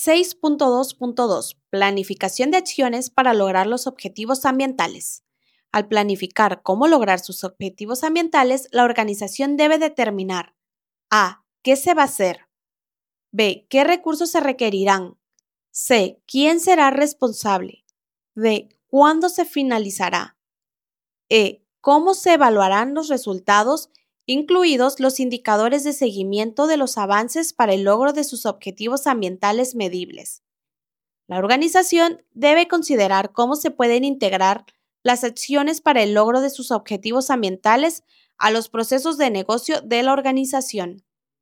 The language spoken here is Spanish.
6.2.2 Planificación de acciones para lograr los objetivos ambientales. Al planificar cómo lograr sus objetivos ambientales, la organización debe determinar a. ¿Qué se va a hacer? B. ¿Qué recursos se requerirán? C. ¿Quién será responsable? D. ¿Cuándo se finalizará? E. ¿Cómo se evaluarán los resultados, incluidos los indicadores de seguimiento de los avances para el logro de sus objetivos ambientales medibles? La organización debe considerar cómo se pueden integrar las acciones para el logro de sus objetivos ambientales a los procesos de negocio de la organización.